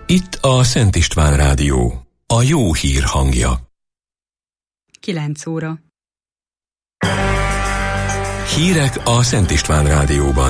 Itt a Szent István Rádió, a jó hír hangja. 9 óra. Hírek a Szent István Rádióban.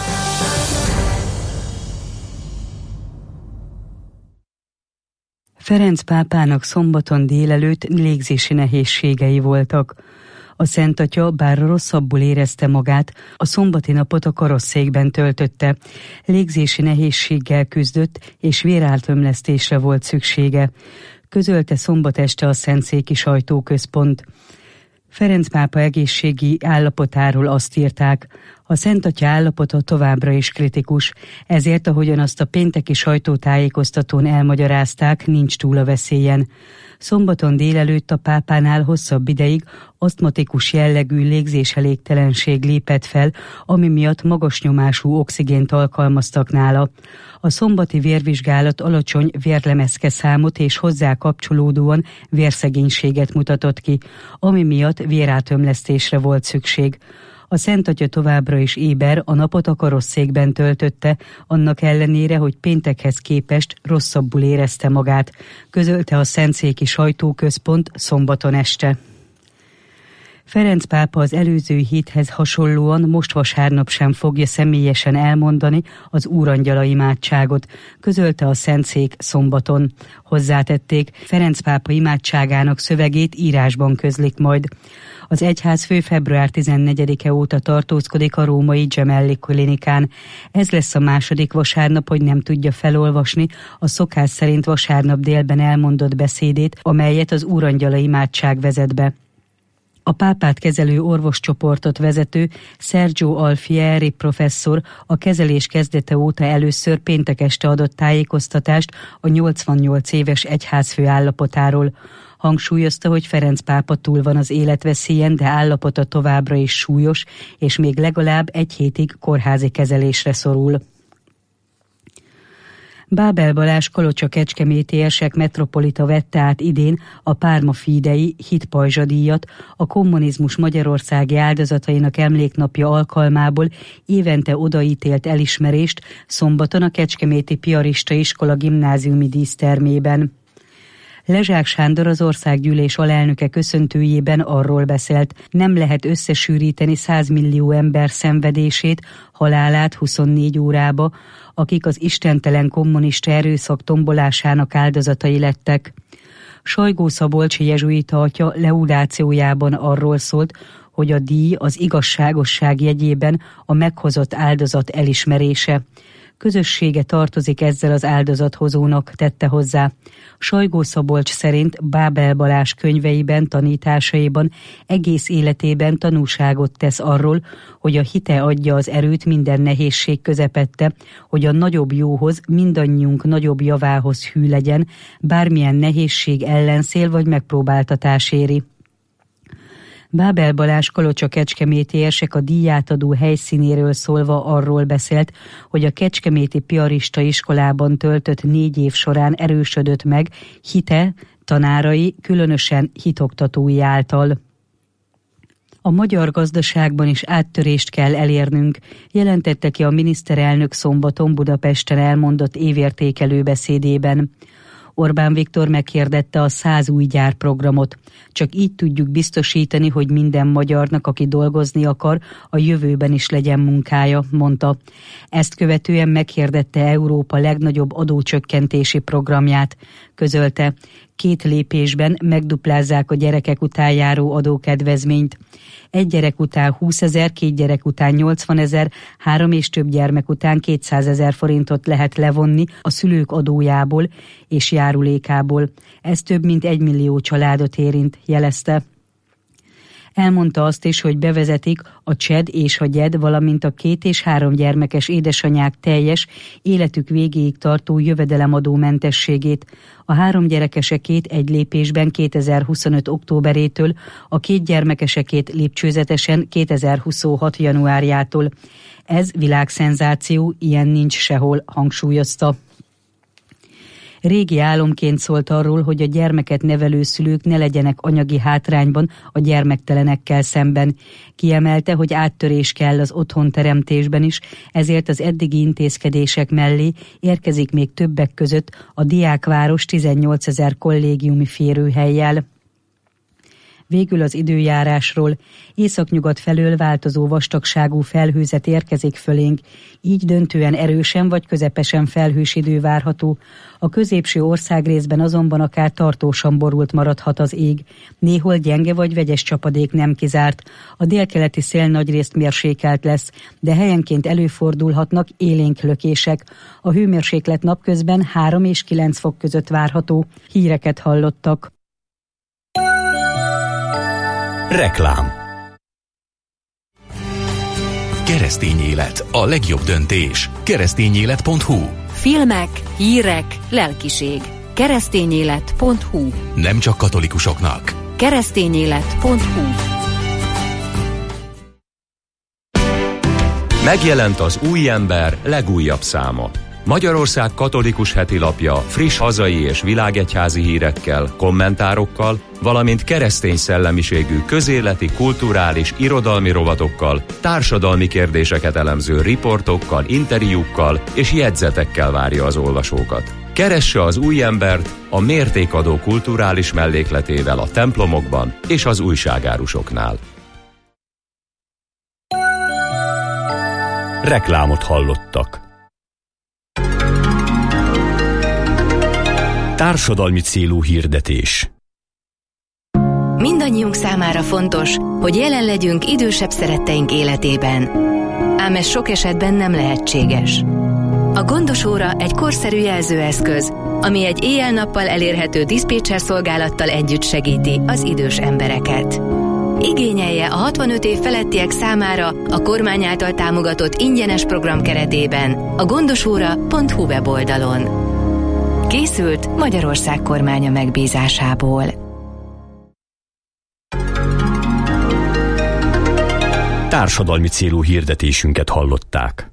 Ferenc pápának szombaton délelőtt légzési nehézségei voltak. A Szent Atya bár rosszabbul érezte magát, a szombati napot a karosszékben töltötte. Légzési nehézséggel küzdött, és vérátömlesztésre volt szüksége. Közölte szombat este a Szentszéki Sajtóközpont. Ferenc pápa egészségi állapotáról azt írták: a Szent Atya állapota továbbra is kritikus, ezért, ahogyan azt a pénteki sajtótájékoztatón elmagyarázták, nincs túl a veszélyen. Szombaton délelőtt a pápánál hosszabb ideig asztmatikus jellegű légzéselégtelenség lépett fel, ami miatt magas nyomású oxigént alkalmaztak nála. A szombati vérvizsgálat alacsony vérlemezke számot és hozzá kapcsolódóan vérszegénységet mutatott ki, ami miatt vérátömlesztésre volt szükség. A Szent Atya továbbra is éber, a napot a karosszékben töltötte, annak ellenére, hogy péntekhez képest rosszabbul érezte magát, közölte a Szentszéki Sajtóközpont szombaton este. Ferenc pápa az előző héthez hasonlóan most vasárnap sem fogja személyesen elmondani az Úrangyala imádságot, közölte a Szentszék szombaton. Hozzátették, Ferenc pápa imádságának szövegét írásban közlik majd. Az egyházfő február 14-e óta tartózkodik a római Gemelli klinikán. Ez lesz a második vasárnap, hogy nem tudja felolvasni a szokás szerint vasárnap délben elmondott beszédét, amelyet az Úrangyala imádság vezet be. A pápát kezelő orvoscsoportot vezető Sergio Alfieri professzor a kezelés kezdete óta először péntek este adott tájékoztatást a 88 éves egyházfő állapotáról. Hangsúlyozta, hogy Ferenc pápa túl van az életveszélyen, de állapota továbbra is súlyos, és még legalább egy hétig kórházi kezelésre szorul. Bábel Balázs Kalocsa-Kecskeméti Ersek metropolita vette át idén a Párma Fidei hitpajzsadíjat, a kommunizmus magyarországi áldozatainak emléknapja alkalmából évente odaítélt elismerést szombaton a Kecskeméti Piarista Iskola gimnáziumi dísztermében. Lezsák Sándor, az országgyűlés alelnöke köszöntőjében arról beszélt, nem lehet összesűríteni 100 millió ember szenvedését, halálát 24 órába, akik az istentelen kommunista erőszak tombolásának áldozatai lettek. Sajgó Szabolcs jezsuita atya leudációjában arról szólt, hogy a díj az igazságosság jegyében a meghozott áldozat elismerése. Közössége tartozik ezzel az áldozathozónak, tette hozzá. Sajgó Szabolcs szerint Bábel Balázs könyveiben, tanításaiban, egész életében tanúságot tesz arról, hogy a hite adja az erőt minden nehézség közepette, hogy a nagyobb jóhoz, mindannyiunk nagyobb javához hű legyen, bármilyen nehézség, ellenszél vagy megpróbáltatás éri. Bábel Balázs Kalocsa-Kecskeméti Ersek a díjátadó helyszínéről szólva arról beszélt, hogy a Kecskeméti Piarista Iskolában töltött 4 év során erősödött meg hite, tanárai, különösen hitoktatói által. A magyar gazdaságban is áttörést kell elérnünk, jelentette ki a miniszterelnök szombaton Budapesten elmondott évértékelő beszédében. Orbán Viktor meghirdette a 100 új gyárprogramot. Csak így tudjuk biztosítani, hogy minden magyarnak, aki dolgozni akar, a jövőben is legyen munkája, mondta. Ezt követően meghirdette Európa legnagyobb adócsökkentési programját. Közölte, 2 lépésben megduplázzák a gyerekek után járó adókedvezményt. 1 gyerek után 20 000, 2 gyerek után 80 000, 3 és több gyermek után 200 000 forintot lehet levonni a szülők adójából és járulékából. Ez több mint 1 millió családot érint, jelezte. Elmondta azt is, hogy bevezetik a CSED és a GYED, valamint a 2 és 3 gyermekes édesanyák teljes, életük végéig tartó jövedelemadómentességét. A 3 gyerekesekét egy lépésben 2025. októberétől, a 2 gyermekesekét lépcsőzetesen 2026. januárjától. Ez világszenzáció, ilyen nincs sehol, hangsúlyozta. Régi álomként szólt arról, hogy a gyermeket nevelő szülők ne legyenek anyagi hátrányban a gyermektelenekkel szemben. Kiemelte, hogy áttörés kell az otthonteremtésben is, ezért az eddigi intézkedések mellé érkezik még többek között a Diákváros 18 000 kollégiumi férőhellyel. Végül az időjárásról. Északnyugat felől változó vastagságú felhőzet érkezik fölénk, így döntően erősen vagy közepesen felhős idő várható. A középső országrészben azonban akár tartósan borult maradhat az ég. Néhol gyenge vagy vegyes csapadék nem kizárt. A délkeleti szél nagyrészt mérsékelt lesz, de helyenként előfordulhatnak élénk lökések. A hőmérséklet napközben 3 és 9 fok között várható. Híreket hallottak. Reklám. Keresztény élet, a legjobb döntés. Keresztényélet.hu. Filmek, hírek, lelkiség. Keresztényélet.hu. Nem csak katolikusoknak. Keresztényélet.hu. Megjelent az Új Ember legújabb száma. Magyarország katolikus hetilapja friss hazai és világegyházi hírekkel, kommentárokkal, valamint keresztény szellemiségű közéleti, kulturális, irodalmi rovatokkal, társadalmi kérdéseket elemző riportokkal, interjúkkal és jegyzetekkel várja az olvasókat. Keresse az Új Embert a mértékadó kulturális mellékletével a templomokban és az újságárusoknál. Reklámot hallottak. Társadalmi célú hirdetés. Mindannyiunk számára fontos, hogy jelen legyünk idősebb szeretteink életében. Ám ez sok esetben nem lehetséges. A Gondos óra egy korszerű jelzőeszköz, ami egy éjjel-nappal elérhető diszpécser szolgálattal együtt segíti az idős embereket. Igényelje a 65 év felettiek számára a kormány által támogatott ingyenes program keretében a gondosóra.hu weboldalon. Készült Magyarország kormánya megbízásából. Társadalmi célú hirdetésünket hallották.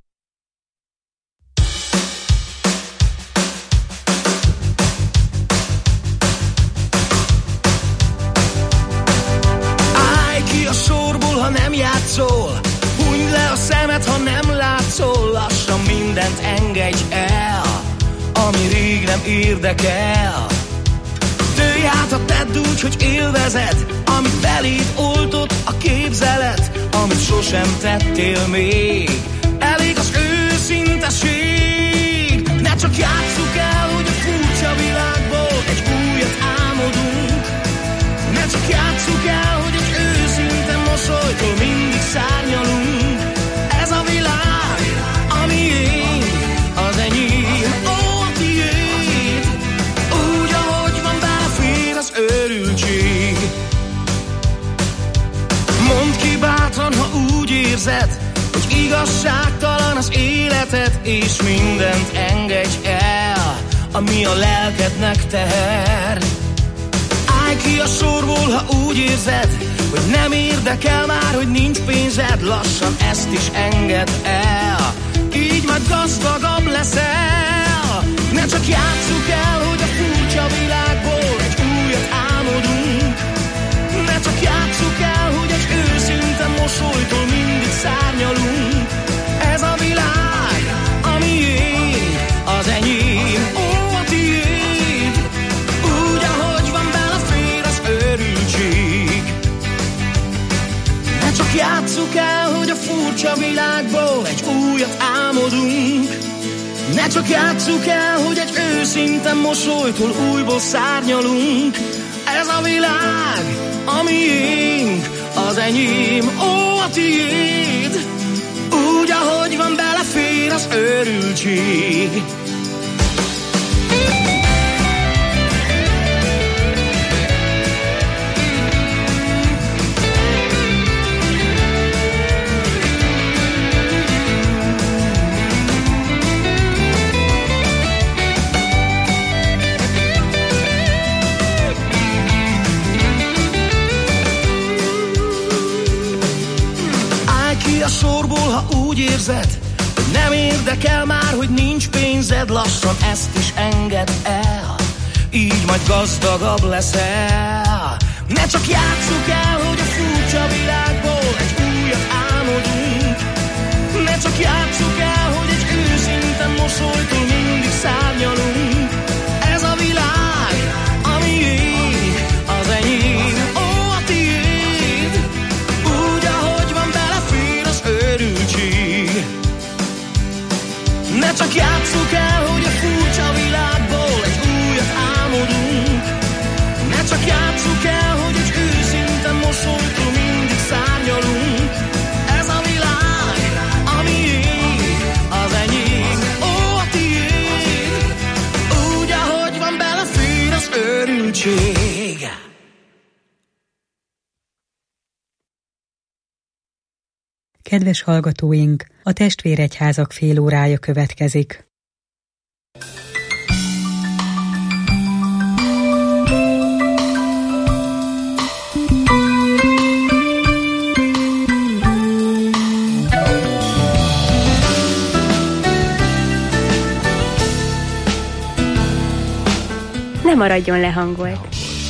Állj ki a sorból, ha nem játszol, hunyd le a szemed, ha nem látszol, lassan mindent engedj el, ami rég nem érdekel. Dőlj át, ha tedd úgy, hogy élvezed, amit beléd oltott a képzelet, amit sosem tettél még. Elég az őszinteség. Ne csak játsszuk el, hogy a furcsa világból egy újat álmodunk. Ne csak játsszuk el, hogy egy őszinte mosolytól mindig szárnyalunk. Ez a világ, a miénk, az enyém, ó, a tiéd. Úgy, ahogy van, belefér az őrültség. Mondd ki bátran, ha úgy érzed, hogy igazságtalan az életed, és mindent engedj el, ami a lelkednek teher. Állj ki a sorból, ha úgy érzed, hogy nem érdekel már, hogy nincs pénzed, lassan ezt is engedd el, így majd gazdagabb leszel. Ne csak játsszuk el, hogy a furcsa világból egy újat álmodunk. Ne csak játsszuk el, hogy egy őszinte mosolytól mindig szárnyalunk. Ez a világ, a miénk, az enyém, ó, a tiéd. Úgy, ahogy van, belefér az őrültség. Ne csak játsszuk el, hogy a furcsa világból egy újat álmodunk. Ne csak játsszuk el, hogy egy őszinte mosolytól újból szárnyalunk. Ez a világ, a miénk, az enyém, ó, a tiéd. Úgy, ahogy van, belefér az őrültség. A sorból, ha úgy érzed, hogy nem érdekel már, hogy nincs pénzed, érzed, lassan ezt is engedd el, így majd gazdagabb leszel. Ne csak játsszuk el, hogy a furcsa világból egy újat álmodunk. Ne csak játsszuk el, hogy egy őszinte mosolytól mindig szárnyalunk. Ez a világ, a miénk, az enyém, ó, a tiéd. Úgy, ahogy van, belefér az őrültség. Ne csak játsszuk el, hogy a furcsa világból egy újat álmodunk. Ne csak játsszuk el, hogy egy őszinte mosolytól mindig szárnyalunk. Ez a világ, a miénk, az enyém, ó, a tiéd. Úgy, ahogy van, belefér az őrültség. Kedves hallgatóink, a Testvéregyházak félórája következik. Ne maradjon lehangolt.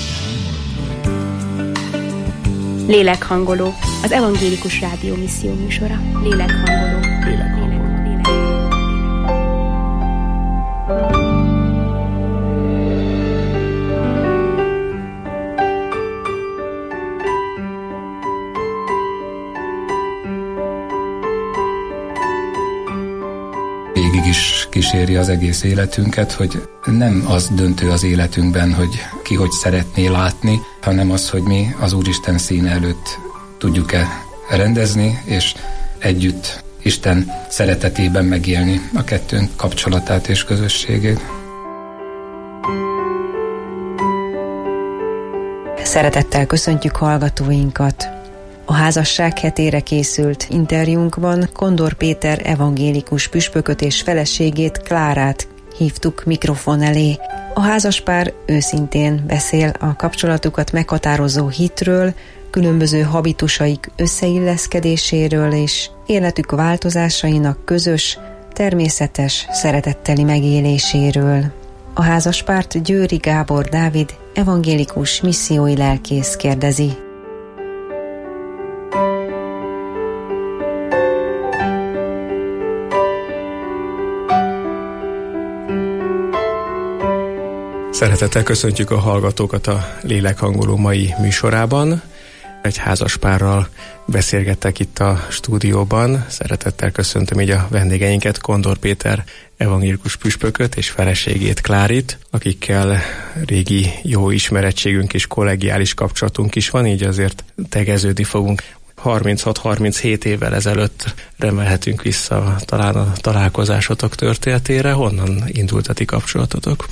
Lélekhangoló, az Evangélikus Rádió misszió műsora. Lélekhangoló. Végig is kíséri az egész életünket, hogy nem az döntő az életünkben, hogy ki hogy szeretné látni, hanem az, hogy mi az Úristen színe előtt tudjuk-e rendezni, és együtt Isten szeretetében megélni a kettőnk kapcsolatát és közösségét. Szeretettel köszöntjük hallgatóinkat! A házasság hetére készült interjúnkban Kondor Péter evangélikus püspököt és feleségét, Klárát hívtuk mikrofon elé. A házaspár őszintén beszél a kapcsolatukat meghatározó hitről, különböző habitusaik összeilleszkedéséről és életük változásainak közös, természetes, szeretetteli megéléséről. A házaspárt Győri Gábor Dávid evangélikus missziói lelkész kérdezi. Szeretettel köszöntjük a hallgatókat a Lélekhangoló mai műsorában. Egy házaspárral beszélgettek itt a stúdióban. Szeretettel köszöntöm így a vendégeinket, Kondor Péter evangélikus püspököt és feleségét, Klárit, akikkel régi jó ismerettségünk és kollegiális kapcsolatunk is van, így azért tegeződni fogunk. 36-37 évvel ezelőtt remelhetünk vissza talán a találkozásotok történetére. Honnan indult a ti kapcsolatotok?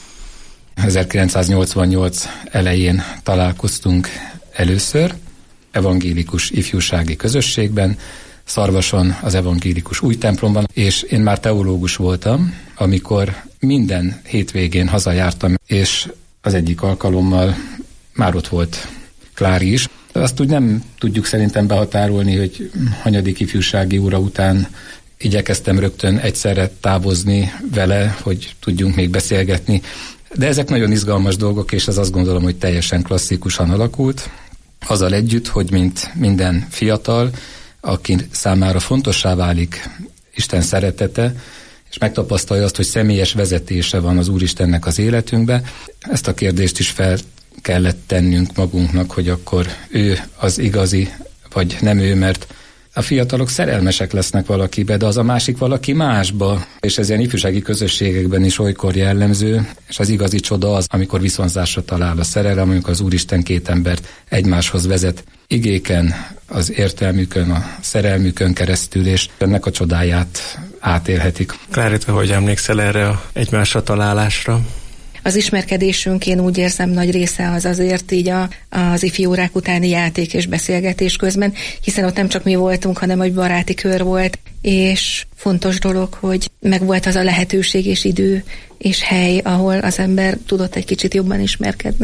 1988 elején találkoztunk először evangélikus ifjúsági közösségben, Szarvason, az evangélikus új templomban, és én már teológus voltam, amikor minden hétvégén hazajártam, és az egyik alkalommal már ott volt Klári is. Azt úgy nem tudjuk szerintem behatárolni, hogy hanyadik ifjúsági óra után igyekeztem rögtön egyszerre távozni vele, hogy tudjunk még beszélgetni. De ezek nagyon izgalmas dolgok, és ez azt gondolom, hogy teljesen klasszikusan alakult. Azzal együtt, hogy mint minden fiatal, aki számára fontossá válik Isten szeretete, és megtapasztalja azt, hogy személyes vezetése van az Úristennek az életünkbe, ezt a kérdést is fel kellett tennünk magunknak, hogy akkor ő az igazi, vagy nem ő, mert a fiatalok szerelmesek lesznek valakibe, de az a másik valaki másba. És ez ilyen ifjúsági közösségekben is olykor jellemző, és az igazi csoda az, amikor viszonzásra talál a szerelem, amikor az Úristen két embert egymáshoz vezet igéken, az értelmükön, a szerelmükön keresztül, és ennek a csodáját átélhetik. Klárita, hogy emlékszel erre a egymásra találásra? Az ismerkedésünk, én úgy érzem, nagy része az azért így az ifi órák utáni játék és beszélgetés közben, hiszen ott nem csak mi voltunk, hanem egy baráti kör volt, és fontos dolog, hogy megvolt az a lehetőség és idő és hely, ahol az ember tudott egy kicsit jobban ismerkedni.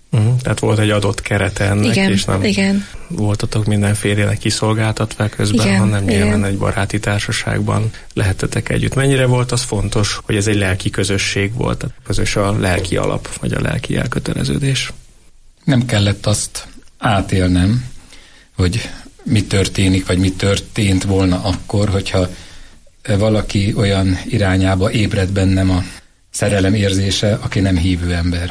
Tehát volt egy adott kerete ennek, igen, és nem igen. voltatok mindenfélének kiszolgáltatva közben, igen, hanem nyilván igen. egy baráti társaságban lehettetek együtt. Mennyire volt az fontos, hogy ez egy lelki közösség volt, tehát közös a lelki alap, vagy a lelki elköteleződés? Nem kellett azt átélnem, hogy mi történik, vagy mi történt volna akkor, hogyha valaki olyan irányába ébred bennem a szerelem érzése, aki nem hívő ember.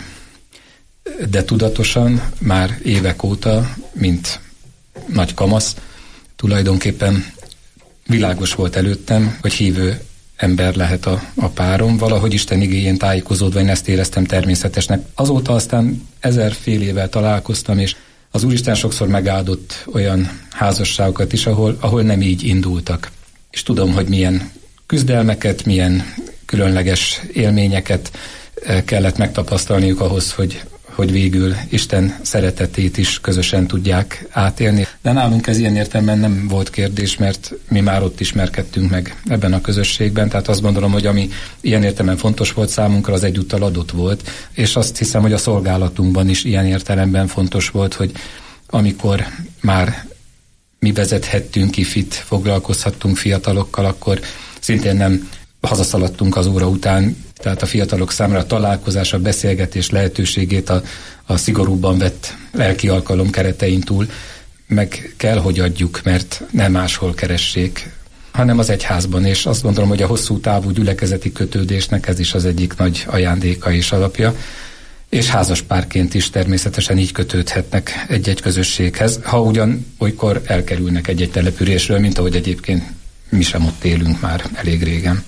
De tudatosan már évek óta, mint nagy kamasz, tulajdonképpen világos volt előttem, hogy hívő ember lehet a párom. Valahogy Isten igéjén tájékozódva én ezt éreztem természetesnek. Azóta aztán 1000 fél évvel találkoztam, és az Úristen sokszor megáldott olyan házasságokat is, ahol nem így indultak. És tudom, hogy milyen küzdelmeket, milyen különleges élményeket kellett megtapasztalniuk ahhoz, hogy végül Isten szeretetét is közösen tudják átélni. De nálunk ez ilyen értelemben nem volt kérdés, mert mi már ott ismerkedtünk meg ebben a közösségben, tehát azt gondolom, hogy ami ilyen értelemben fontos volt számunkra, az egyúttal adott volt, és azt hiszem, hogy a szolgálatunkban is ilyen értelemben fontos volt, hogy amikor már mi vezethettünk ifit, foglalkozhattunk fiatalokkal, akkor szintén nem hazaszaladtunk az óra után, tehát a fiatalok számára a találkozás, a beszélgetés lehetőségét a szigorúbban vett lelki alkalom keretein túl meg kell, hogy adjuk, mert nem máshol keressék, hanem az egyházban, és azt gondolom, hogy a hosszú távú gyülekezeti kötődésnek ez is az egyik nagy ajándéka és alapja, és házaspárként is természetesen így kötődhetnek egy-egy közösséghez, ha ugyan olykor elkerülnek egy-egy településről, mint ahogy egyébként mi sem ott élünk már elég régen.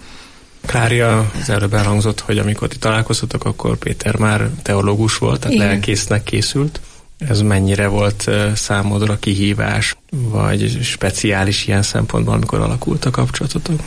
Klária, az előbb elhangzott, hogy amikor ti találkoztatok, akkor Péter már teológus volt, tehát igen, lelkésznek készült. Ez mennyire volt számodra kihívás, vagy speciális ilyen szempontból, amikor alakult a kapcsolatotok?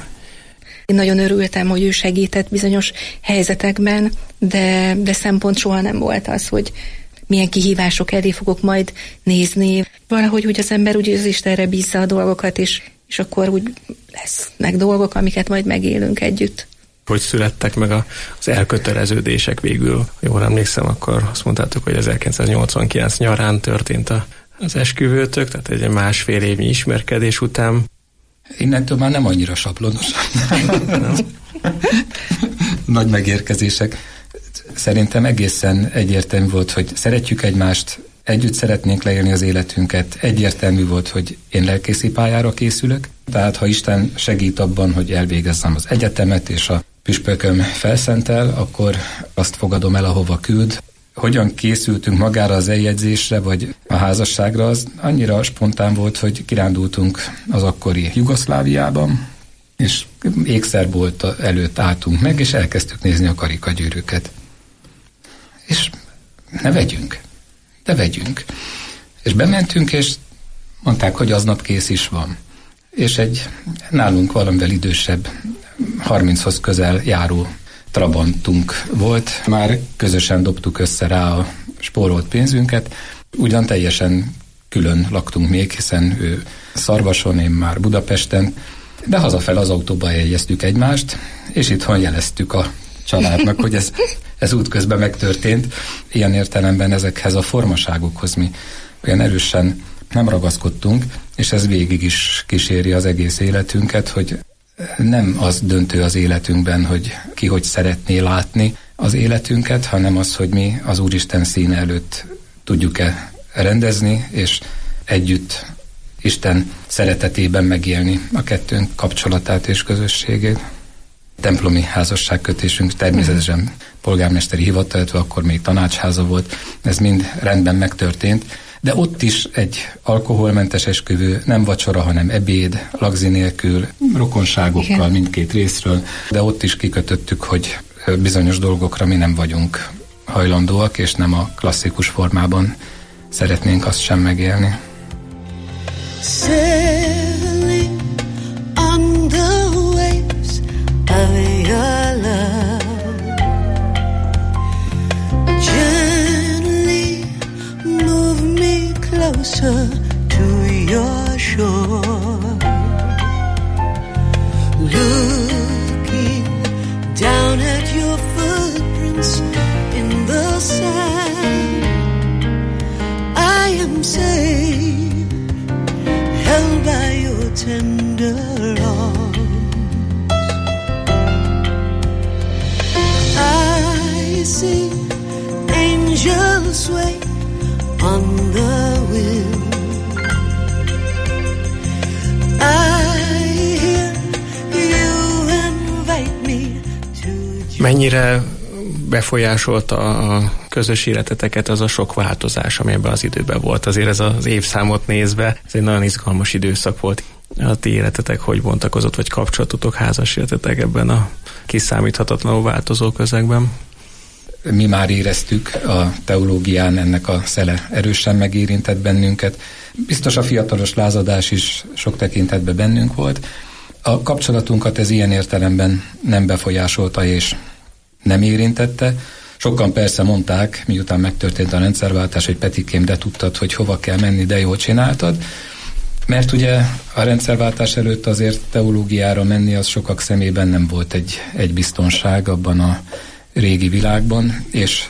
Én nagyon örültem, hogy ő segített bizonyos helyzetekben, de szempont soha nem volt az, hogy milyen kihívások elé fogok majd nézni. Valahogy úgy az ember úgy az Istenre bízza a dolgokat, és akkor úgy lesznek dolgok, amiket majd megélünk együtt. Hogy születtek meg az elköteleződések végül? Jól emlékszem, akkor azt mondtátok, hogy 1989 nyarán történt az esküvőtök, tehát egy másfél évnyi ismerkedés után. Innentől már nem annyira sablonos. Nagy megérkezések. Szerintem egészen egyértelmű volt, hogy szeretjük egymást, együtt szeretnénk leélni az életünket. Egyértelmű volt, hogy én lelkészi pályára készülök, tehát ha Isten segít abban, hogy elvégezzem az egyetemet, és a püspököm felszentel, akkor azt fogadom el, ahova küld. Hogyan készültünk magára az eljegyzésre, vagy a házasságra, az annyira spontán volt, hogy kirándultunk az akkori Jugoszláviában, és ékszerbolt előtt álltunk meg, és elkezdtük nézni a karikagyűrűket. És ne vegyünk, de vegyünk. És bementünk, és mondták, hogy aznap kész is van. És egy nálunk valamivel idősebb, 30-hoz közel járó trabantunk volt. Már közösen dobtuk össze rá a spórolt pénzünket. Ugyan teljesen külön laktunk még, hiszen ő Szarvason, én már Budapesten, de hazafel az autóba jegyeztük egymást, és itthon jeleztük a családnak, hogy ez útközben megtörtént. Ilyen értelemben ezekhez a formaságokhoz mi olyan erősen nem ragaszkodtunk, és ez végig is kíséri az egész életünket, hogy nem az döntő az életünkben, hogy ki hogy szeretné látni az életünket, hanem az, hogy mi az Úristen színe előtt tudjuk-e rendezni, és együtt Isten szeretetében megélni a kettőnk kapcsolatát és közösségét. Templomi házasságkötésünk természetesen polgármesteri hivatal, akkor még tanácsháza volt, ez mind rendben megtörtént, de ott is egy alkoholmentes esküvő, nem vacsora, hanem ebéd, lagzi nélkül, rokonságokkal, igen, mindkét részről, de ott is kikötöttük, hogy bizonyos dolgokra mi nem vagyunk hajlandóak, és nem a klasszikus formában szeretnénk azt sem megélni. Sailing on the waves of your love, gently move me closer to your shore, looking down at your footprints in the sand. I'm safe, held by your tender arms. I see angels sway on the wind. I hear you invite me to. Mennyire befolyásolta a közös életeteket az a sok változás, ami ebben az időben volt? Azért ez az évszámot nézve, ez egy nagyon izgalmas időszak volt. A ti életetek hogy bontakozott, vagy kapcsolatotok, házas életetek ebben a kiszámíthatatlanul változó közegben? Mi már éreztük a teológián, ennek a szele erősen megérintett bennünket. Biztos a fiatalos lázadás is sok tekintetben bennünk volt. A kapcsolatunkat ez ilyen értelemben nem befolyásolta és nem érintette. Sokan persze mondták, miután megtörtént a rendszerváltás, hogy Petikém, de tudtad, hogy hova kell menni, de jól csináltad. Mert ugye a rendszerváltás előtt azért teológiára menni az sokak szemében nem volt egy biztonság abban a régi világban, és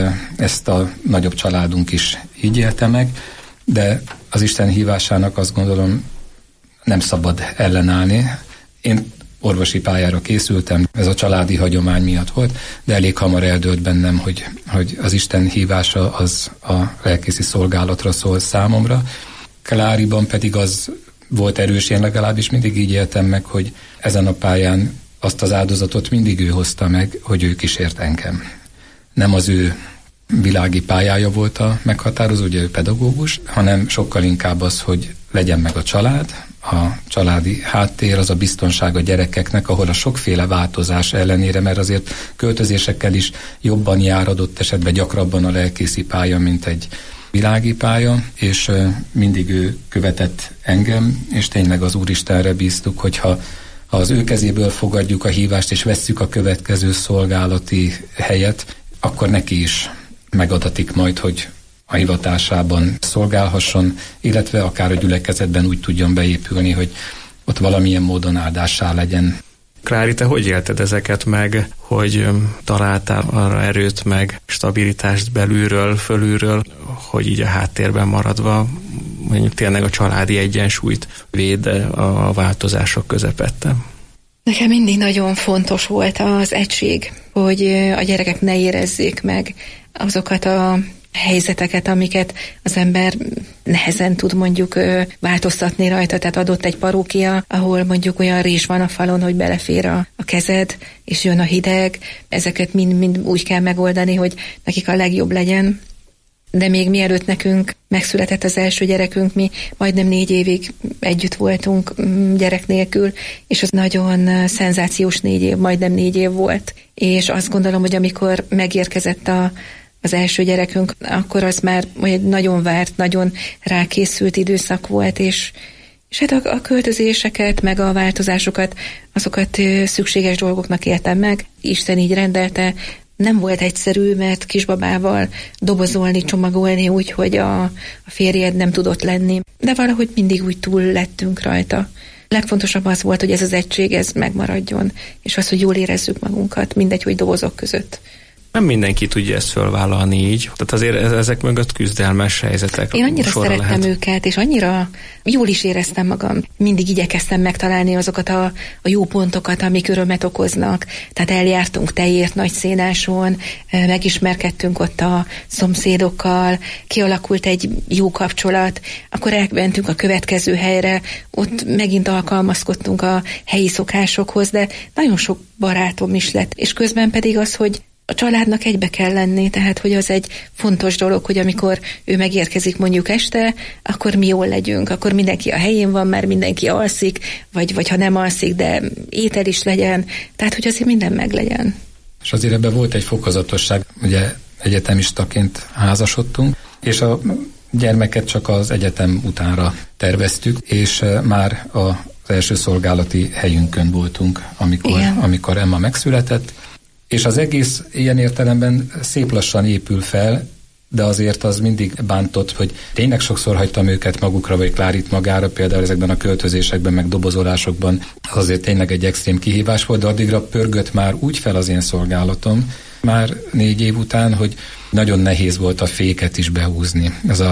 ezt a nagyobb családunk is így élte meg, de az Isten hívásának azt gondolom nem szabad ellenállni. Én orvosi pályára készültem, ez a családi hagyomány miatt volt, de elég hamar eldőlt bennem, hogy az Isten hívása az a lelkészi szolgálatra szól számomra. Kláriban pedig az volt erős, én legalábbis mindig így éltem meg, hogy ezen a pályán azt az áldozatot mindig ő hozta meg, hogy ő kísért engem. Nem az ő világi pályája volt a meghatározó, ugye ő pedagógus, hanem sokkal inkább az, hogy legyen meg a család, a családi háttér, az a biztonság a gyerekeknek, ahol a sokféle változás ellenére, mert azért költözésekkel is jobban jár adott esetben gyakrabban a lelkészi pálya, mint egy világi pálya, és mindig ő követett engem, és tényleg az Úristenre bíztuk, hogyha az ő kezéből fogadjuk a hívást, és vesszük a következő szolgálati helyet, akkor neki is megadatik majd, hogy a hivatásában szolgálhasson, illetve akár a gyülekezetben úgy tudjon beépülni, hogy ott valamilyen módon áldássá legyen. Klári, te hogy élted ezeket meg, hogy találtál arra erőt meg stabilitást belülről, fölülről, hogy így a háttérben maradva mondjuk tényleg a családi egyensúlyt véd a változások közepette? Nekem mindig nagyon fontos volt az egység, hogy a gyerekek ne érezzék meg azokat a helyzeteket, amiket az ember nehezen tud mondjuk változtatni rajta, tehát adott egy parókia, ahol mondjuk olyan rés van a falon, hogy belefér a kezed, és jön a hideg, ezeket mind úgy kell megoldani, hogy nekik a legjobb legyen. De még mielőtt nekünk megszületett az első gyerekünk, mi majdnem 4 évig együtt voltunk gyerek nélkül, és az nagyon szenzációs 4 év, majdnem 4 év volt. És azt gondolom, hogy amikor megérkezett az első gyerekünk, akkor az már egy nagyon várt, nagyon rákészült időszak volt, és hát a költözéseket, meg a változásokat, azokat szükséges dolgoknak éltem meg. Isten így rendelte. Nem volt egyszerű, mert kisbabával dobozolni, csomagolni úgy, hogy a férjed nem tudott lenni. De valahogy mindig úgy túl lettünk rajta. A legfontosabb az volt, hogy ez az egység, ez megmaradjon, és az, hogy jól érezzük magunkat, mindegy, hogy dobozok között. Nem mindenki tudja ezt fölvállalni így. Tehát azért ezek mögött küzdelmes helyzetek. Én annyira szerettem őket, és annyira jól is éreztem magam. Mindig igyekeztem megtalálni azokat a jó pontokat, amik örömet okoznak. Tehát eljártunk Tejért Nagyszénáson, megismerkedtünk ott a szomszédokkal, kialakult egy jó kapcsolat, akkor elmentünk a következő helyre, ott megint alkalmazkodtunk a helyi szokásokhoz, de nagyon sok barátom is lett. És közben pedig az, hogy a családnak egybe kell lenni, tehát hogy az egy fontos dolog, hogy amikor ő megérkezik mondjuk este, akkor mi jól legyünk, akkor mindenki a helyén van, már mindenki alszik, vagy ha nem alszik, de étel is legyen, tehát hogy azért minden meglegyen. És azért ebben volt egy fokozatosság, ugye egyetemistaként házasodtunk, és a gyermeket csak az egyetem utánra terveztük, és már az első szolgálati helyünkön voltunk, amikor Emma megszületett. És az egész ilyen értelemben szép lassan épül fel, de azért az mindig bántott, hogy tényleg sokszor hagytam őket magukra, vagy Klárit magára, például ezekben a költözésekben, meg dobozolásokban, azért tényleg egy extrém kihívás volt, de addigra pörgött már úgy fel az én szolgálatom, már 4 év után, hogy nagyon nehéz volt a féket is behúzni. Ez a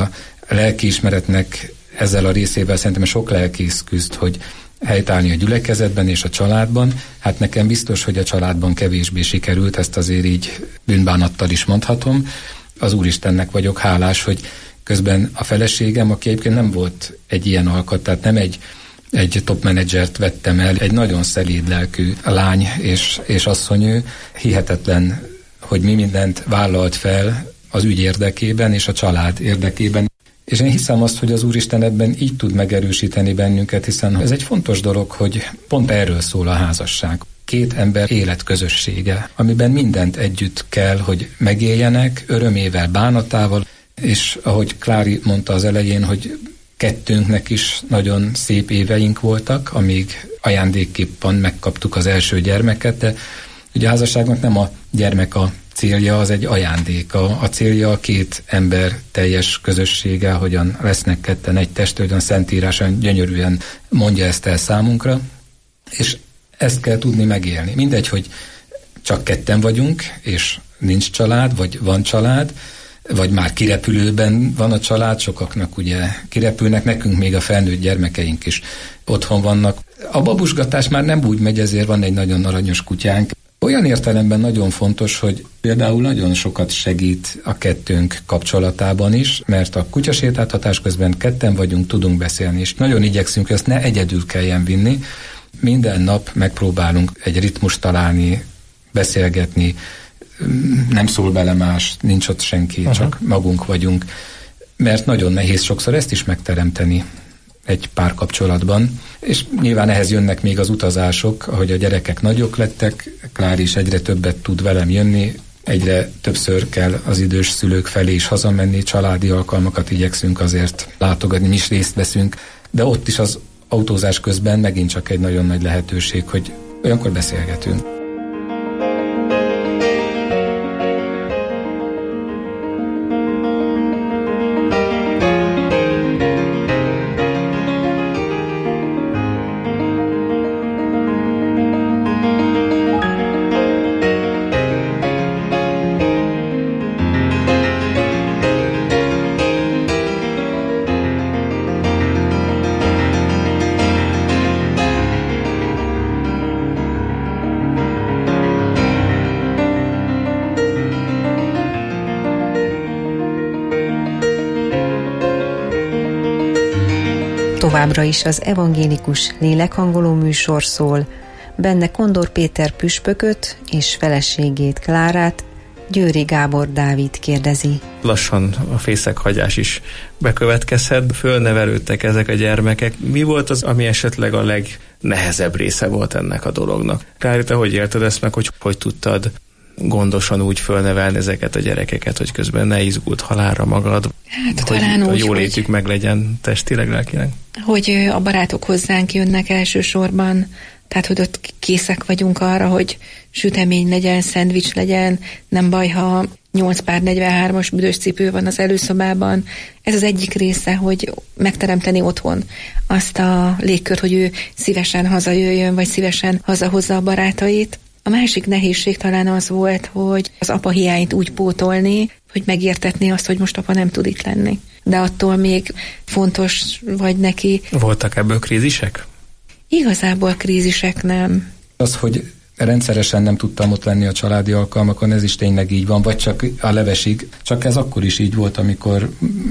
lelkiismeretnek ezzel a részével szerintem sok lelkész küzd, hogy helytállni a gyülekezetben és a családban. Hát nekem biztos, hogy a családban kevésbé sikerült, ezt azért így bűnbánattal is mondhatom. Az Úristennek vagyok hálás, hogy közben a feleségem, aki egyébként nem volt egy ilyen alkat, tehát nem egy top menedzsert vettem el, egy nagyon szelíd lelkű lány és asszony ő, hihetetlen, hogy mi mindent vállalt fel az ügy érdekében és a család érdekében. És én hiszem azt, hogy az Úristen ebben így tud megerősíteni bennünket, hiszen ez egy fontos dolog, hogy pont erről szól a házasság. Két ember életközössége, amiben mindent együtt kell, hogy megéljenek, örömével, bánatával, és ahogy Klári mondta az elején, hogy kettőnknek is nagyon szép éveink voltak, amíg ajándékképpen megkaptuk az első gyermeket, de ugye a házasságnak nem a gyermek a célja, az egy ajándéka. A célja a két ember teljes közössége, hogyan lesznek ketten egy test, hogyan Szentíráson gyönyörűen mondja ezt el számunkra, és ezt kell tudni megélni. Mindegy, hogy csak ketten vagyunk, és nincs család, vagy van család, vagy már kirepülőben van a család, sokaknak ugye kirepülnek, nekünk még a felnőtt gyermekeink is otthon vannak. A babusgatás már nem úgy megy, ezért van egy nagyon aranyos kutyánk. Olyan értelemben nagyon fontos, hogy például nagyon sokat segít a kettőnk kapcsolatában is, mert a kutyasétáltatás közben ketten vagyunk, tudunk beszélni, és nagyon igyekszünk, hogy ezt ne egyedül kelljen vinni. Minden nap megpróbálunk egy ritmust találni, beszélgetni, nem szól bele más, nincs ott senki, csak magunk vagyunk, mert nagyon nehéz sokszor ezt is megteremteni egy párkapcsolatban, és nyilván ehhez jönnek még az utazások, ahogy a gyerekek nagyok lettek, Klári is egyre többet tud velem jönni, egyre többször kell az idős szülők felé is hazamenni, családi alkalmakat igyekszünk azért látogatni, mi is részt veszünk, de ott is az autózás közben megint csak egy nagyon nagy lehetőség, hogy olyankor beszélgetünk. Továbbra is az evangélikus lélekhangoló műsor szól, benne Kondor Péter püspököt és feleségét Klárát Győri Gábor Dávid kérdezi. Lassan a fészekhagyás is bekövetkezhet, fölnevelődtek ezek a gyermekek. Mi volt az, ami esetleg a legnehezebb része volt ennek a dolognak? Klári, te hogy élted ezt meg, hogy tudtad gondosan úgy fölnevelni ezeket a gyerekeket, hogy közben ne izgult halálra magad, hát, hogy talán a úgy, jólétük meg legyen testileg, lelkileg? Hogy a barátok hozzánk jönnek elsősorban, tehát hogy ott készek vagyunk arra, hogy sütemény legyen, szendvics legyen, nem baj, ha 8x43-as büdös cipő van az előszobában. Ez az egyik része, hogy megteremteni otthon azt a légkört, hogy ő szívesen hazajöjjön, vagy szívesen hazahozza a barátait. A másik nehézség talán az volt, hogy az apa hiányt úgy pótolni, hogy megértetni azt, hogy most apa nem tud itt lenni. De attól még fontos vagy neki. Voltak ebből krízisek? Igazából krízisek nem. Az, hogy rendszeresen nem tudtam ott lenni a családi alkalmakon, ez is tényleg így van, vagy csak a levesig. Csak ez akkor is így volt, amikor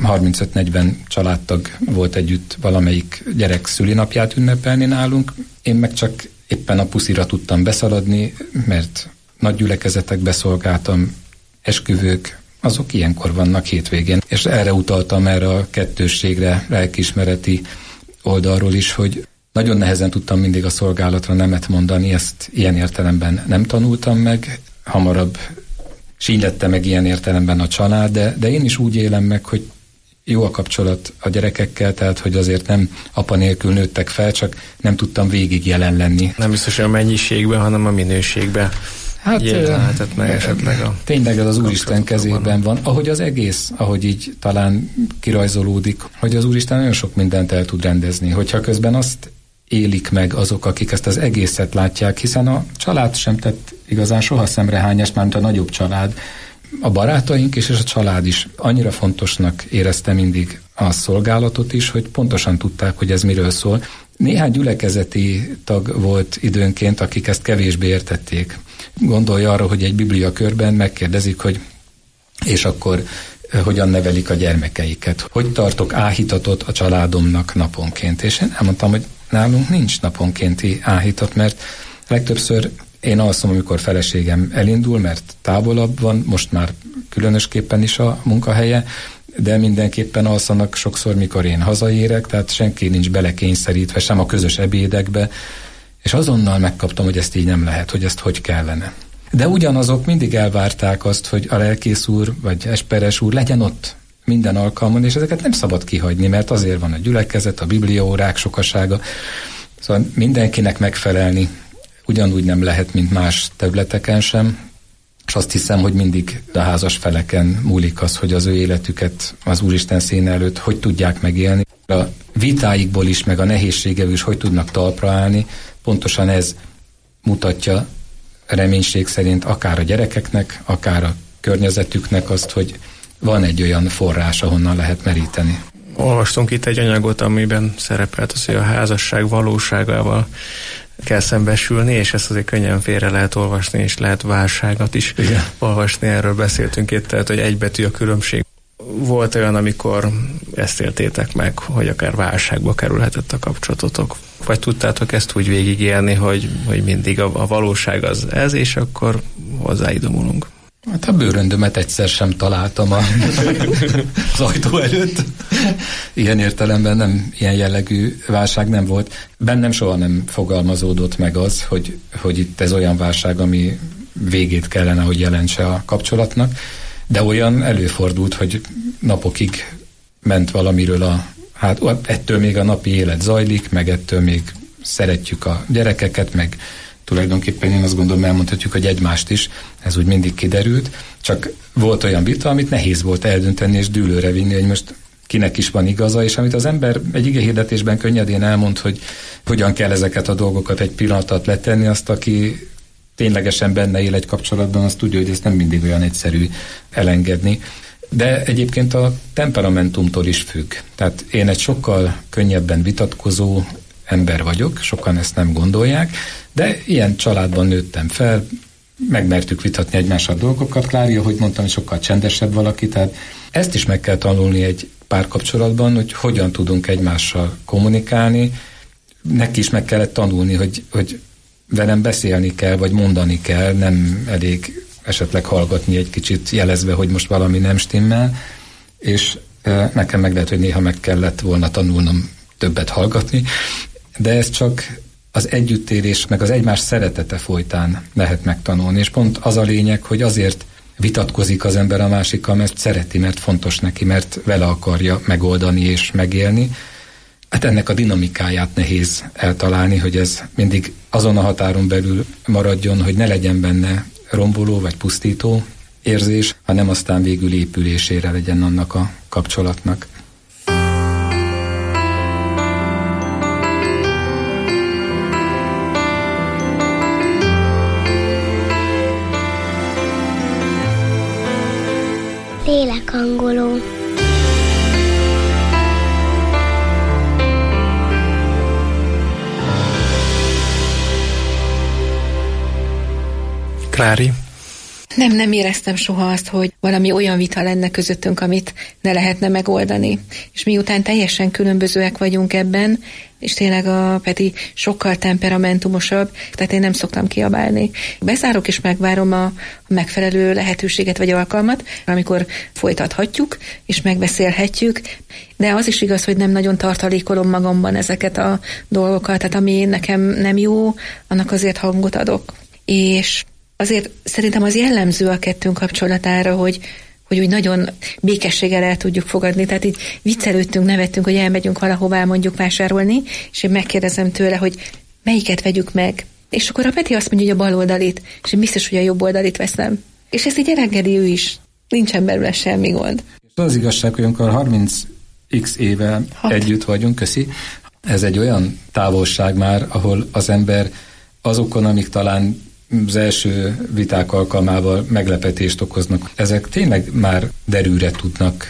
35-40 családtag volt együtt valamelyik gyerek szülinapját ünnepelni nálunk. Én meg csak éppen a puszira tudtam beszaladni, mert nagy gyülekezetekbe szolgáltam, esküvők, azok ilyenkor vannak hétvégén. És erre utaltam, erre a kettősségre, lelkiismereti oldalról is, hogy nagyon nehezen tudtam mindig a szolgálatra nemet mondani, ezt ilyen értelemben nem tanultam meg, hamarabb sínylette meg ilyen értelemben a család, de én is úgy élem meg, hogy jó a kapcsolat a gyerekekkel, tehát hogy azért nem apa nélkül nőttek fel, csak nem tudtam végig jelen lenni. Nem biztos, hogy a mennyiségben, hanem a minőségben. Hát meg esetleg tényleg ez az Úristen kezében van. Ahogy az egész, ahogy így talán kirajzolódik, hogy az Úristen nagyon sok mindent el tud rendezni, hogyha közben azt élik meg azok, akik ezt az egészet látják, hiszen a család sem tett igazán soha szemrehányást, mármint a nagyobb család. A barátaink és a család is annyira fontosnak érezte mindig a szolgálatot is, hogy pontosan tudták, hogy ez miről szól. Néhány gyülekezeti tag volt időnként, akik ezt kevésbé értették. Gondolj arra, hogy egy bibliakörben megkérdezik, hogy és akkor hogyan nevelik a gyermekeiket. Hogy tartok áhítatot a családomnak naponként. És én elmondtam, hogy nálunk nincs naponkénti áhítat, mert legtöbbször én alszom, amikor feleségem elindul, mert távolabb van, most már különösképpen is a munkahelye, de mindenképpen alszanak sokszor, mikor én hazaérek, tehát senki nincs belekényszerítve, sem a közös ebédekbe, és azonnal megkaptam, hogy ezt így nem lehet, hogy ezt hogy kellene. De ugyanazok mindig elvárták azt, hogy a lelkész úr, vagy esperes úr legyen ott minden alkalmon, és ezeket nem szabad kihagyni, mert azért van a gyülekezet, a bibliaórák sokasága, szóval mindenkinek megfelelni ugyanúgy nem lehet, mint más területeken sem, és azt hiszem, hogy mindig a házas feleken múlik az, hogy az ő életüket az Úristen színe előtt hogy tudják megélni. A vitáikból is, meg a nehézségeből is hogy tudnak talpra állni, pontosan ez mutatja reménység szerint akár a gyerekeknek, akár a környezetüknek azt, hogy van egy olyan forrás, ahonnan lehet meríteni. Olvastunk itt egy anyagot, amiben szerepelt az, hogy a házasság valóságával kell szembesülni, és ezt azért könnyen félre lehet olvasni, és lehet válságot is olvasni, erről beszéltünk itt, tehát, hogy egy betű a különbség. Volt olyan, amikor ezt éltétek meg, hogy akár válságba kerülhetett a kapcsolatotok? Vagy tudtátok ezt úgy végigélni, hogy mindig a valóság az ez, és akkor hozzáidomulunk? Hát a bőröndömet egyszer sem találtam az ajtó előtt. Ilyen értelemben nem, ilyen jellegű válság nem volt. Bennem soha nem fogalmazódott meg az, hogy itt ez olyan válság, ami végét kellene, hogy jelentse a kapcsolatnak. De olyan előfordult, hogy napokig ment valamiről hát ettől még a napi élet zajlik, meg ettől még szeretjük a gyerekeket, meg tulajdonképpen én azt gondolom, elmondhatjuk, hogy egymást is, ez úgy mindig kiderült, csak volt olyan vita, amit nehéz volt eldönteni és dűlőre vinni, hogy most kinek is van igaza, és amit az ember egy igehirdetésben könnyedén elmond, hogy hogyan kell ezeket a dolgokat egy pillanat alatt letenni, azt aki ténylegesen benne él egy kapcsolatban, azt tudja, hogy ez nem mindig olyan egyszerű elengedni. De egyébként a temperamentumtól is függ. Tehát én egy sokkal könnyebben vitatkozó ember vagyok, sokan ezt nem gondolják, de ilyen családban nőttem fel, megmertük vitatni egymással dolgokat. Klária, hogy mondtam, hogy sokkal csendesebb valaki, tehát ezt is meg kell tanulni egy párkapcsolatban, hogy hogyan tudunk egymással kommunikálni. Neki is meg kellett tanulni, hogy velem beszélni kell, vagy mondani kell, nem elég esetleg hallgatni egy kicsit jelezve, hogy most valami nem stimmel, és nekem meg lehet, hogy néha meg kellett volna tanulnom többet hallgatni, de ez csak az együttélés, meg az egymás szeretete folytán lehet megtanulni, és pont az a lényeg, hogy azért vitatkozik az ember a másikkal, mert szereti, mert fontos neki, mert vele akarja megoldani és megélni. Hát ennek a dinamikáját nehéz eltalálni, hogy ez mindig azon a határon belül maradjon, hogy ne legyen benne romboló vagy pusztító érzés, hanem aztán végül épülésére legyen annak a kapcsolatnak. Lélekhangoló. Klári? Nem éreztem soha azt, hogy valami olyan vita lenne közöttünk, amit ne lehetne megoldani. És miután teljesen különbözőek vagyunk ebben, és tényleg a Peti sokkal temperamentumosabb, tehát én nem szoktam kiabálni. Bezárok és megvárom a megfelelő lehetőséget vagy alkalmat, amikor folytathatjuk, és megbeszélhetjük, de az is igaz, hogy nem nagyon tartalékolom magamban ezeket a dolgokat, tehát ami nekem nem jó, annak azért hangot adok. És azért szerintem az jellemző a kettőnk kapcsolatára, hogy úgy nagyon békességgel el tudjuk fogadni. Tehát így viccelődtünk, nevettünk, hogy elmegyünk valahová mondjuk vásárolni, és én megkérdezem tőle, hogy melyiket vegyük meg. És akkor a Peti azt mondja, hogy a bal oldalit, és én biztos, hogy a jobb oldalit veszem. És ezt így elengedi ő is. Nincsen belőle semmi gond. Az igazság, hogy amikor 30x éve együtt vagyunk, köszi, ez egy olyan távolság már, ahol az ember azokon, amik talán az első viták alkalmával meglepetést okoznak. Ezek tényleg már derűre tudnak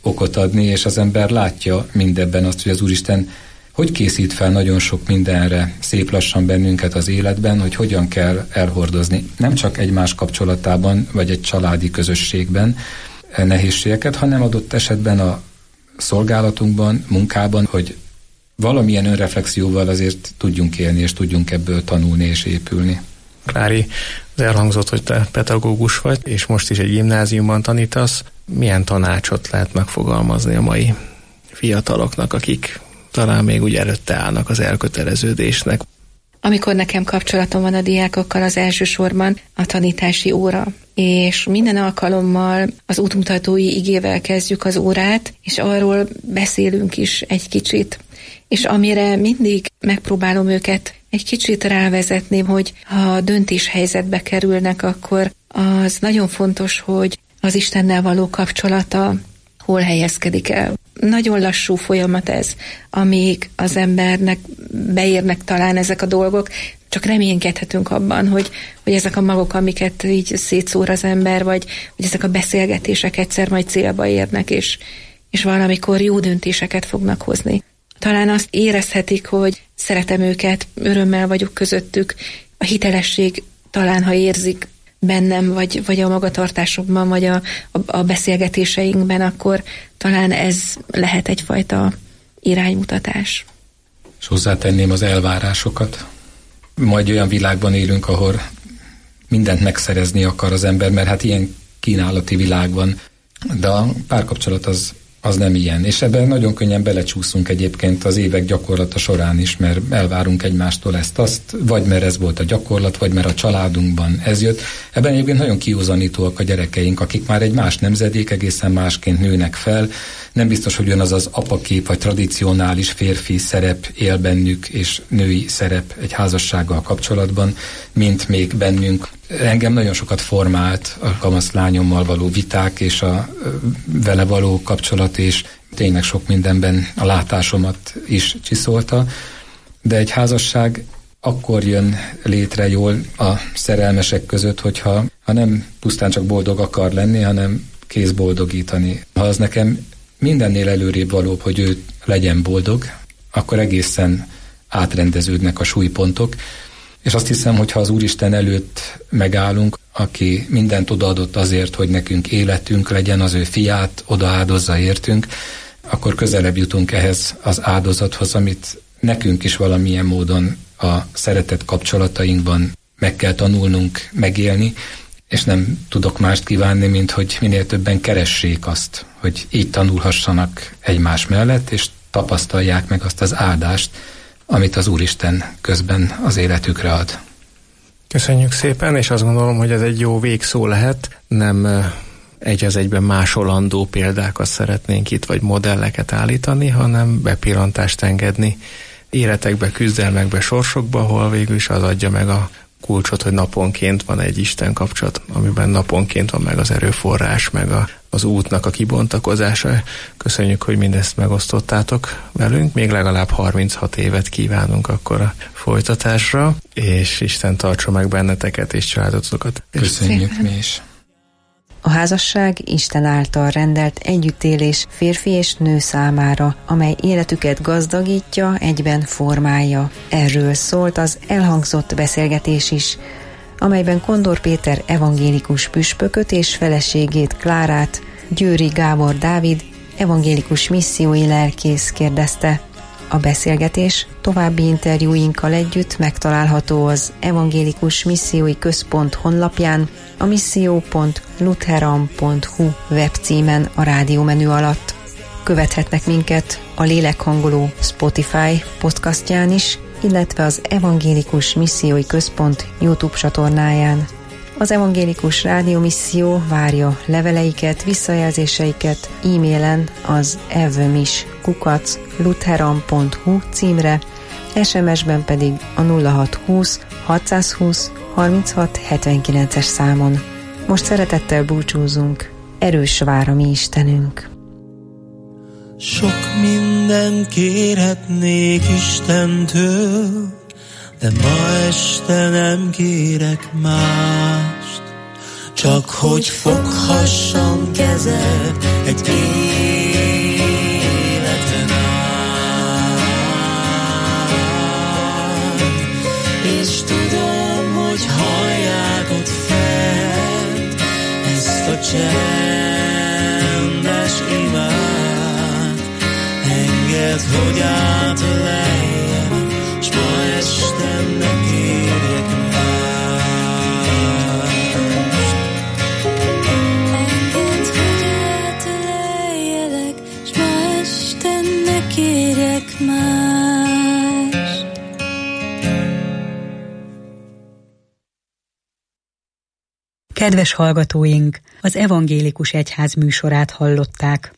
okot adni, és az ember látja mindebben azt, hogy az Úristen hogy készít fel nagyon sok mindenre szép lassan bennünket az életben, hogy hogyan kell elhordozni. Nem csak egymás kapcsolatában, vagy egy családi közösségben nehézségeket, hanem adott esetben a szolgálatunkban, munkában, hogy valamilyen önreflexióval azért tudjunk élni, és tudjunk ebből tanulni és épülni. Klári, az elhangzott, hogy te pedagógus vagy, és most is egy gimnáziumban tanítasz. Milyen tanácsot lehet megfogalmazni a mai fiataloknak, akik talán még úgy előtte állnak az elköteleződésnek? Amikor nekem kapcsolatom van a diákokkal, az elsősorban a tanítási óra. És minden alkalommal az útmutatói igével kezdjük az órát, és arról beszélünk is egy kicsit. És amire mindig megpróbálom őket egy kicsit rávezetni, hogy ha döntéshelyzetbe kerülnek, akkor az nagyon fontos, hogy az Istennel való kapcsolata hol helyezkedik el. Nagyon lassú folyamat ez, amíg az embernek beérnek talán ezek a dolgok, csak reménykedhetünk abban, hogy ezek a magok, amiket így szétszór az ember, vagy hogy ezek a beszélgetések egyszer majd célba érnek, és valamikor jó döntéseket fognak hozni. Talán azt érezhetik, hogy szeretem őket, örömmel vagyok közöttük, a hitelesség talán, ha érzik bennem, vagy a magatartásokban, vagy a beszélgetéseinkben, akkor talán ez lehet egyfajta iránymutatás. És hozzátenném az elvárásokat. Majd olyan világban élünk, ahol mindent megszerezni akar az ember, mert hát ilyen kínálati világ van, de a párkapcsolat az nem ilyen. És ebben nagyon könnyen belecsúszunk egyébként az évek gyakorlata során is, mert elvárunk egymástól ezt-azt, vagy mert ez volt a gyakorlat, vagy mert a családunkban ez jött. Ebben egyébként nagyon kiúzanítóak a gyerekeink, akik már egy más nemzedék, egészen másként nőnek fel. Nem biztos, hogy az az apakép, vagy tradicionális férfi szerep él bennük, és női szerep egy házassággal kapcsolatban, mint még bennünk. Engem nagyon sokat formált a kamaszlányommal való viták, és a vele való kapcsolat, és tényleg sok mindenben a látásomat is csiszolta. De egy házasság akkor jön létre jól a szerelmesek között, hogyha nem pusztán csak boldog akar lenni, hanem kész boldogítani. Ha az nekem mindennél előrébb valóbb, hogy ő legyen boldog, akkor egészen átrendeződnek a súlypontok, és azt hiszem, hogy ha az Úristen előtt megállunk, aki mindent odaadott azért, hogy nekünk életünk legyen, az ő fiát odaáldozza értünk, akkor közelebb jutunk ehhez az áldozathoz, amit nekünk is valamilyen módon a szeretet kapcsolatainkban meg kell tanulnunk megélni, és nem tudok mást kívánni, mint hogy minél többen keressék azt, hogy így tanulhassanak egymás mellett, és tapasztalják meg azt az áldást, amit az Úristen közben az életükre ad. Köszönjük szépen, és azt gondolom, hogy ez egy jó végszó lehet. Nem egy az egyben másolandó példákat szeretnénk itt, vagy modelleket állítani, hanem bepillantást engedni életekbe, küzdelmekbe, sorsokba, ahol végül is az adja meg a kulcsot, hogy naponként van egy Isten kapcsolat, amiben naponként van meg az erőforrás, meg az útnak a kibontakozása. Köszönjük, hogy mindezt megosztottátok velünk. Még legalább 36 évet kívánunk akkor a folytatásra, és Isten tartsa meg benneteket és családotokat. Köszönjük mi is. A házasság Isten által rendelt együttélés férfi és nő számára, amely életüket gazdagítja, egyben formálja. Erről szólt az elhangzott beszélgetés is, amelyben Kondor Péter evangélikus püspököt és feleségét Klárát Győri Gábor Dávid evangélikus missziói lelkész kérdezte. A beszélgetés további interjúinkkal együtt megtalálható az Evangélikus Missziói Központ honlapján, a misszió.lutheran.hu webcímen a rádiómenü alatt. Követhetnek minket a Lélekhangoló Spotify podcastján is, illetve az Evangélikus Missziói Központ YouTube csatornáján. Az Evangélikus Rádiómisszió várja leveleiket, visszajelzéseiket e-mailen az evmis@lutheran.hu címre, SMS-ben pedig a 0620 620 36 79-es számon. Most szeretettel búcsúzunk, erős vár a mi Istenünk. Sok mindent kérhetnék Istentől, de ma este nem kérek mást, csak hogy foghassam kezed egy a csendes imát, engedd, hogy átöleljenek, s ma este ne kérjek mást. Engedd, hogy átöleljelek, s ma este ne kérjek mást. Kedves hallgatóink, az Evangélikus Egyház műsorát hallották.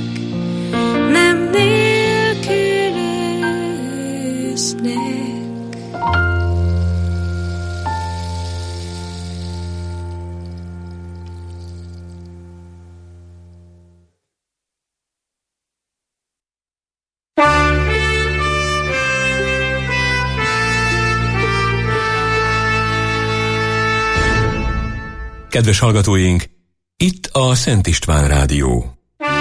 lesznek. Kedves hallgatóink, itt a Szent István Rádió.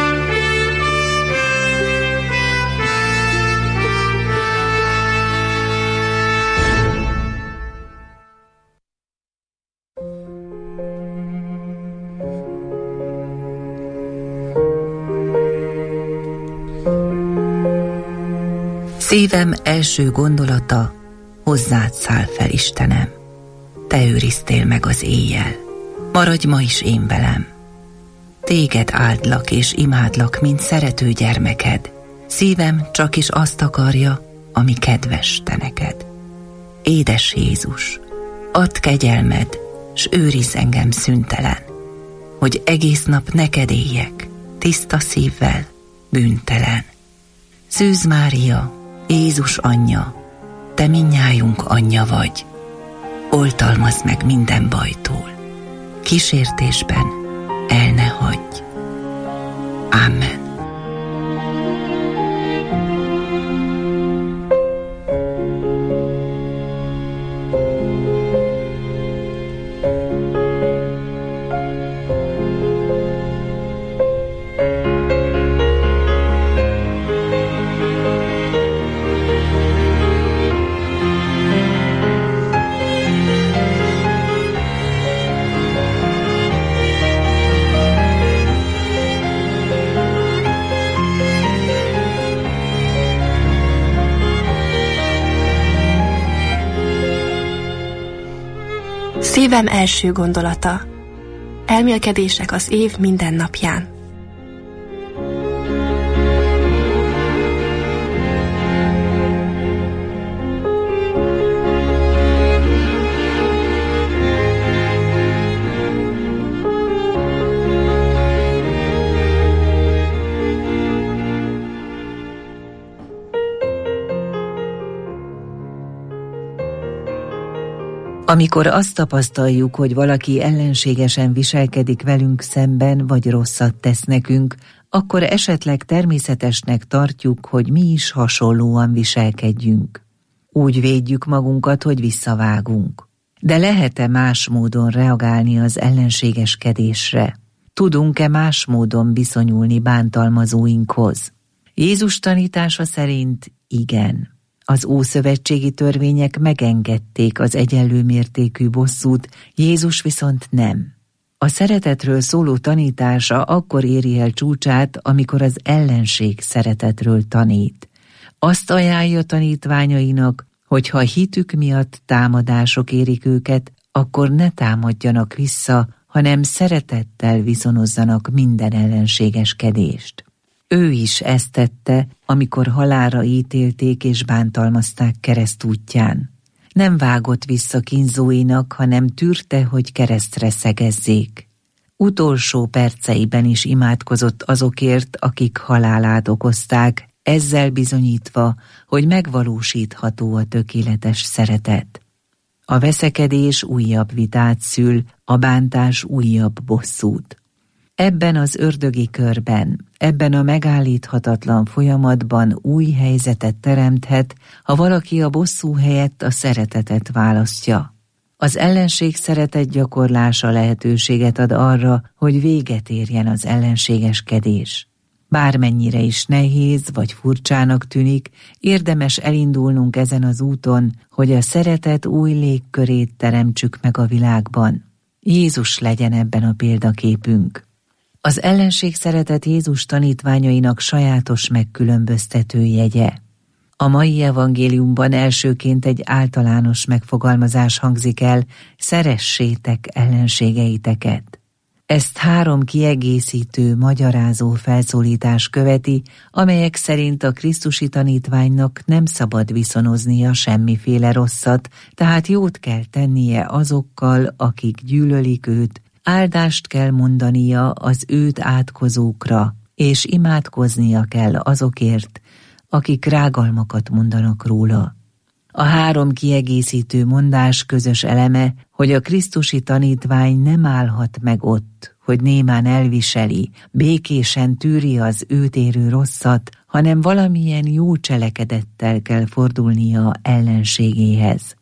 Szívem első gondolata, hozzád száll fel, Istenem. Te őriztél meg az éjjel, maradj ma is én velem. Téged áldlak és imádlak, mint szerető gyermeked. Szívem csak is azt akarja, ami kedves te neked. Édes Jézus, add kegyelmed, s őrizz engem szüntelen, hogy egész nap neked éljek, tiszta szívvel, bűntelen. Szűz Mária, Jézus anyja, te mindnyájunk anyja vagy. Oltalmazd meg minden bajtól, kísértésben el ne hagyj. Amen. Szívem első gondolata. Elmélkedések az év minden napján. Amikor azt tapasztaljuk, hogy valaki ellenségesen viselkedik velünk szemben, vagy rosszat tesz nekünk, akkor esetleg természetesnek tartjuk, hogy mi is hasonlóan viselkedjünk. Úgy védjük magunkat, hogy visszavágunk. De lehet-e más módon reagálni az ellenségeskedésre? Tudunk-e más módon viszonyulni bántalmazóinkhoz? Jézus tanítása szerint igen. Az ószövetségi törvények megengedték az egyenlő mértékű bosszút, Jézus viszont nem. A szeretetről szóló tanítása akkor éri el csúcsát, amikor az ellenség szeretetről tanít. Azt ajánlja tanítványainak, hogy ha hitük miatt támadások érik őket, akkor ne támadjanak vissza, hanem szeretettel viszonozzanak minden ellenségeskedést. Ő is ezt tette, amikor halálra ítélték és bántalmazták keresztútján. Nem vágott vissza kínzóinak, hanem tűrte, hogy keresztre szegezzék. Utolsó perceiben is imádkozott azokért, akik halálát okozták, ezzel bizonyítva, hogy megvalósítható a tökéletes szeretet. A veszekedés újabb vitát szül, a bántás újabb bosszút. Ebben az ördögi körben, ebben a megállíthatatlan folyamatban új helyzetet teremthet, ha valaki a bosszú helyett a szeretetet választja. Az ellenség szeretet gyakorlása lehetőséget ad arra, hogy véget érjen az ellenségeskedés. Bármennyire is nehéz vagy furcsának tűnik, érdemes elindulnunk ezen az úton, hogy a szeretet új légkörét teremtsük meg a világban. Jézus legyen ebben a példaképünk. Az ellenség szeretet Jézus tanítványainak sajátos megkülönböztető jegye. A mai evangéliumban elsőként egy általános megfogalmazás hangzik el: szeressétek ellenségeiteket. Ezt 3 kiegészítő, magyarázó felszólítás követi, amelyek szerint a krisztusi tanítványnak nem szabad viszonoznia semmiféle rosszat, tehát jót kell tennie azokkal, akik gyűlölik őt, áldást kell mondania az őt átkozókra, és imádkoznia kell azokért, akik rágalmakat mondanak róla. A 3 kiegészítő mondás közös eleme, hogy a krisztusi tanítvány nem állhat meg ott, hogy némán elviseli, békésen tűri az őt érő rosszat, hanem valamilyen jó cselekedettel kell fordulnia ellenségéhez.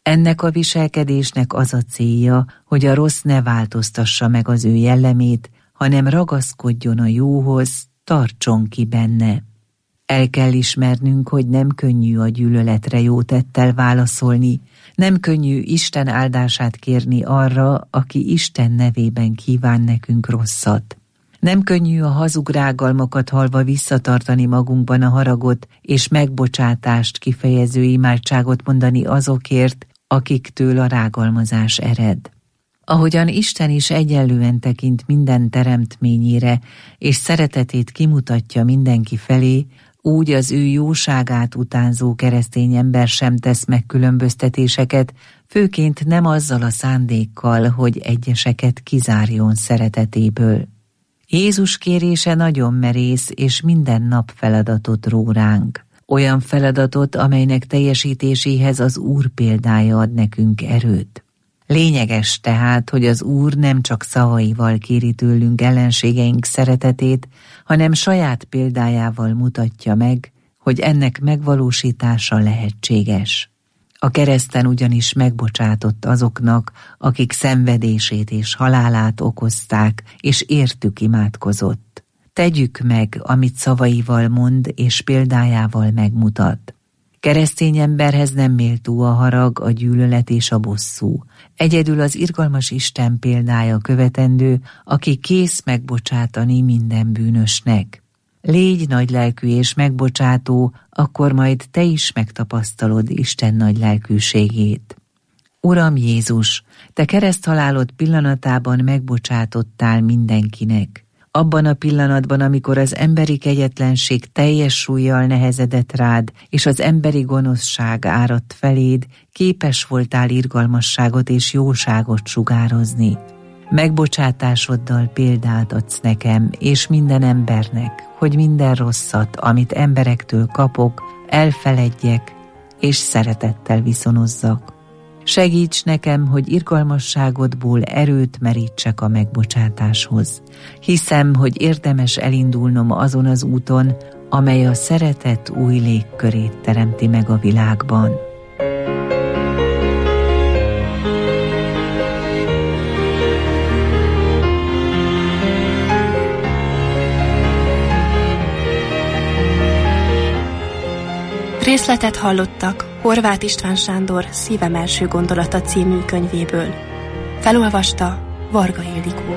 Ennek a viselkedésnek az a célja, hogy a rossz ne változtassa meg az ő jellemét, hanem ragaszkodjon a jóhoz, tartson ki benne. El kell ismernünk, hogy nem könnyű a gyűlöletre jó tettel válaszolni, nem könnyű Isten áldását kérni arra, aki Isten nevében kíván nekünk rosszat. Nem könnyű a hazug rágalmakat hallva visszatartani magunkban a haragot és megbocsátást kifejező imádságot mondani azokért, akiktől a rágalmazás ered. Ahogyan Isten is egyenlően tekint minden teremtményére, és szeretetét kimutatja mindenki felé, úgy az ő jóságát utánzó keresztény ember sem tesz megkülönböztetéseket, főként nem azzal a szándékkal, hogy egyeseket kizárjon szeretetéből. Jézus kérése nagyon merész és minden nap feladatot ró ránk. Olyan feladatot, amelynek teljesítéséhez az Úr példája ad nekünk erőt. Lényeges tehát, hogy az Úr nem csak szavaival kéri tőlünk ellenségeink szeretetét, hanem saját példájával mutatja meg, hogy ennek megvalósítása lehetséges. A kereszten ugyanis megbocsátott azoknak, akik szenvedését és halálát okozták, és értük imádkozott. Tegyük meg, amit szavaival mond és példájával megmutat. Keresztény emberhez nem méltó a harag, a gyűlölet és a bosszú. Egyedül az irgalmas Isten példája követendő, aki kész megbocsátani minden bűnösnek. Légy nagylelkű és megbocsátó, akkor majd te is megtapasztalod Isten nagylelkűségét. Uram Jézus, te kereszthalálod pillanatában megbocsátottál mindenkinek. Abban a pillanatban, amikor az emberi kegyetlenség teljes súllyal nehezedett rád, és az emberi gonoszság áradt feléd, képes voltál irgalmasságot és jóságot sugározni. Megbocsátásoddal példát adsz nekem, és minden embernek, hogy minden rosszat, amit emberektől kapok, elfeledjek, és szeretettel viszonozzak. Segíts nekem, hogy irgalmasságodból erőt merítsek a megbocsátáshoz. Hiszem, hogy érdemes elindulnom azon az úton, amely a szeretet új légkörét teremti meg a világban. Részletet hallottak Horváth István Sándor Szívem első gondolata című könyvéből. Felolvasta Varga Ildikó.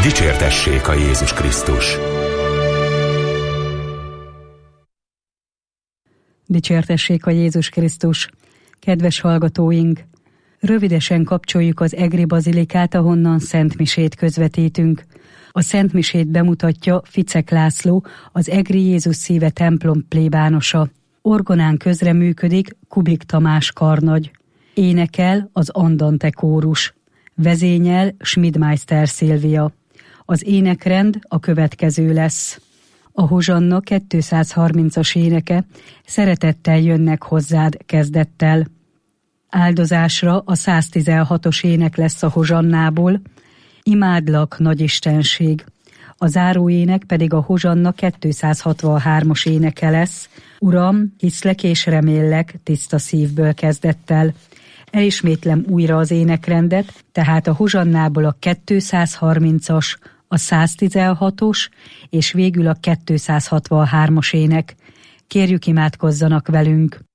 Dicsértessék a Jézus Krisztus! Dicsértessék a Jézus Krisztus! Kedves hallgatóink! Rövidesen kapcsoljuk az Egri Bazilikát, ahonnan szentmisét közvetítünk. A szentmisét bemutatja Ficek László, az Egri Jézus Szíve templom plébánosa. Orgonán közreműködik Kubik Tamás karnagy. Énekel az Andante kórus. Vezényel Schmidmeister Szilvia. Az énekrend a következő lesz. A Hozsanna 230-as éneke Szeretettel jönnek hozzád kezdettel. Áldozásra a 116-os ének lesz a Hozsannából, Imádlak, nagyistenség. A záróének pedig a Hozsanna 263-as éneke lesz, Uram, hiszlek és reméllek, tiszta szívből kezdettel. Elismétlem újra az énekrendet, tehát a Hozsannából a 230-as, a 116-os, és végül a 263-as ének. Kérjük, imádkozzanak velünk!